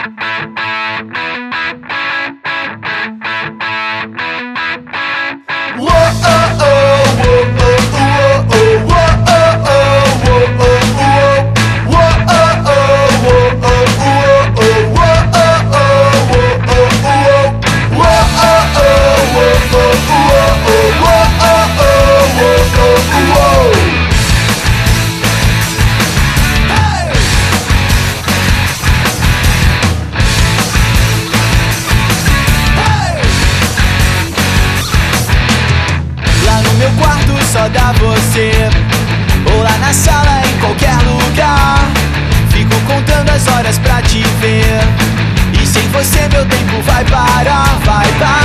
Só dá você, ou lá na sala, em qualquer lugar. Fico contando as horas pra te ver, e sem você meu tempo vai parar, vai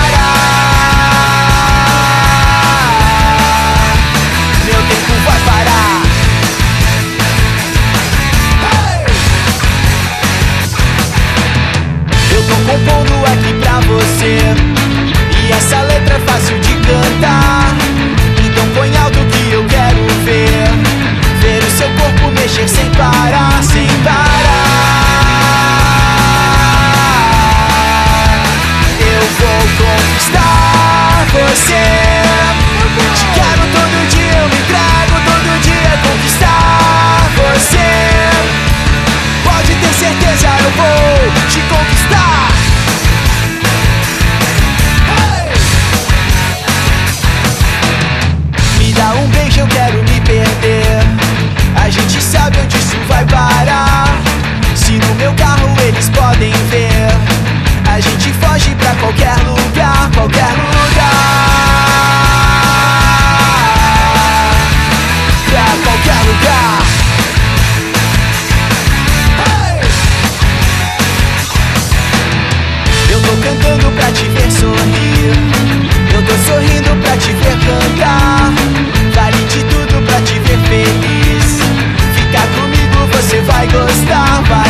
parar. Meu tempo vai parar. Eu tô compondo aqui pra você, e essa letra é fácil de cantar. Então põe alto que eu quero ver, ver o seu corpo mexer sem parar, sem parar. Eu vou conquistar você. Te quero todo dia, eu me entrego todo dia. Conquistar você, pode ter certeza, eu vou te conquistar. Dá um beijo, eu quero me perder. A gente sabe onde isso vai parar. Se no meu carro eles podem ver, a gente foge pra qualquer lugar, qualquer lugar. Pra qualquer lugar. Eu tô cantando pra te ver sorrir, eu tô sorrindo pra te ver cantar. Vale de tudo pra te ver feliz. Ficar comigo você vai gostar, vai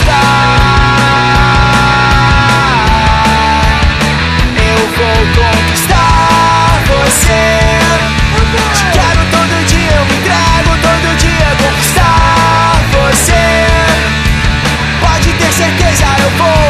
gostar. Eu vou conquistar você. Te quero todo dia, eu me entrego todo dia. Conquistar você, pode ter certeza, eu vou